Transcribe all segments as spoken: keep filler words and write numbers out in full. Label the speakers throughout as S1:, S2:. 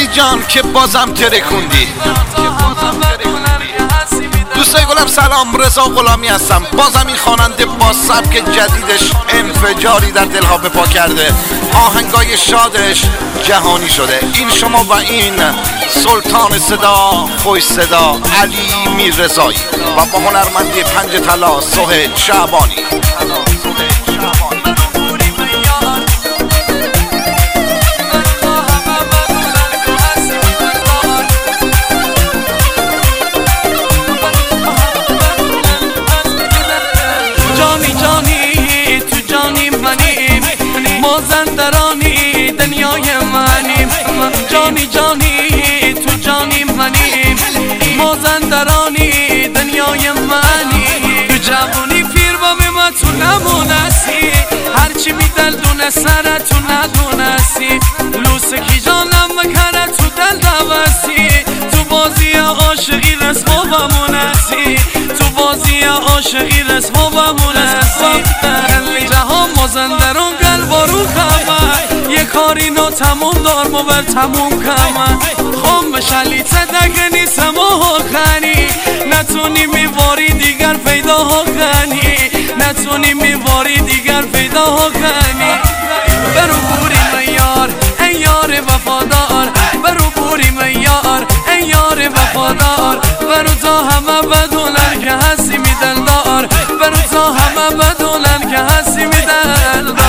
S1: جان که بازم ترکوندی. دوستای گلم سلام، رضا غلامی هستم. بازم این خواننده با سبک جدیدش انفجاری در دلها به پا کرده، آهنگای شادش جهانی شده. این شما و این سلطان صدا، خوش صدا، علی میررضایی و با هنرمندی پنج طلا سهیل شعبانی.
S2: مازندرانی دنیای منیم، جانی جانی تو جانی منیم، مازندرانی دنیای منیم. تو جوانی پیر با من تو نمونستی، هرچی می دل دونه سر تو ندونستی، لوسکی جانم مکره تو دل دوستی، تو بازی عاشقی رسم و بمونستی، تو بازی عاشقی رسم و بمونستی. جهان مازندران بارو خمه یه کاری نو تموم دار مبر تموم کمه خم شلیته دگنی سما خنی نتونی میواری دیگر پیدا کنی، نتونی میواری دیگر پیدا کنی. برو بوری میار ای یار وفادار، برو بوری میار ای یار وفادار، برو تا همه بدونن که هستی میدلدار، برو تا همه بدونن که هستی میدلدار.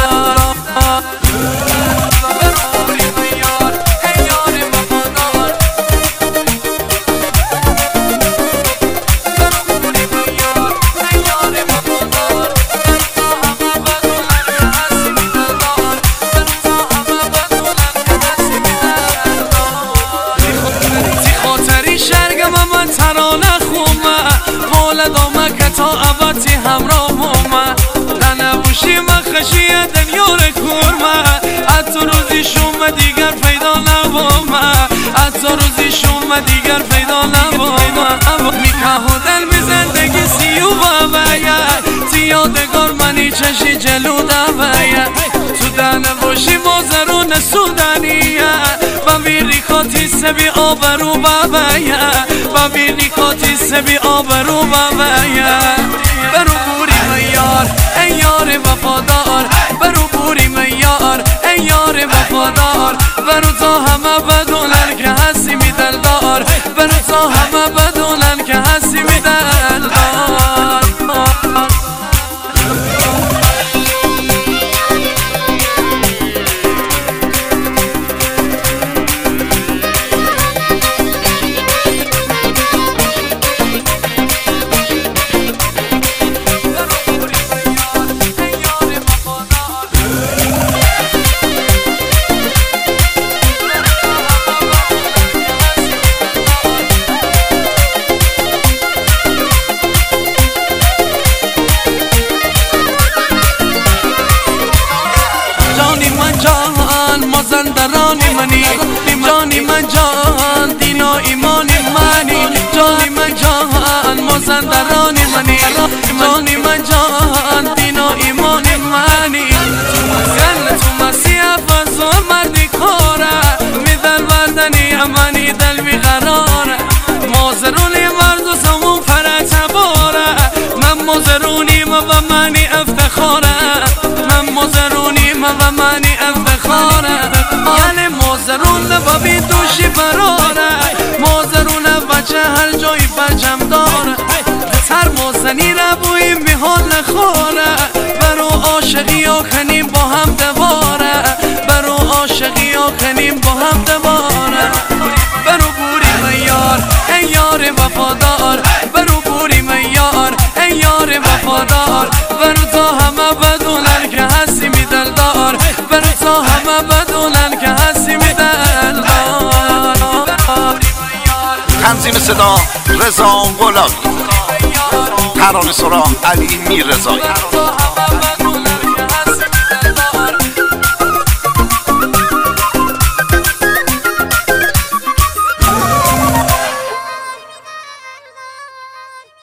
S2: تا ابدی همراه ما ننوشی مخشی دنیا رو کورما، حتی روزی شوم دیگر پیدا نبوما، حتی روزی شوم دیگر پیدا نبوما. میکه دل می زندگی سی و بابایا تی یادگار منی چشی جلو دوایا، تو دنوشی مازرون سودانیا ببینی کاتی سبی آبرو بابایا، ببینی کاتی سبی آبرو بابایا. برو بوری میار ای یار وفادار، برو بوری میار ای یار وفادار، برو تا همه بدونن که هستی میدلدار، برو تا همه بدونن که هستی میدلدار. مازندرانی منی، جانی من جان دین و ایمانی منی، جانی من جان مازندرانی منی، جانی من جان دین و ایمانی منی. زن تو مسیح فضا مردی کاره میدل بردنی امانی دل بیقراره، مازرونی مرد و زمون فرت باره، من مازرونی ما و منی افتخاره، من مازرونی ما و منی افتخاره. یعنی مازرون ببین دوشی براره، مازرون بچه هر جایی بچم داره، هر مازنی رو بوی میحال نخوره، برو عاشقی ها کنیم با هم دواره، برو عاشقی ها کنیم با هم دواره. برو بوری میار ای یار وفادار، برو بوری میار ای یار وفادار، برو تا همه بدونن که هستی میدلدار، برو تا همه بدونن که هستی میدلدار.
S1: تنظیم صدا رضا غلامی، ترانه سرا علی میررضایی.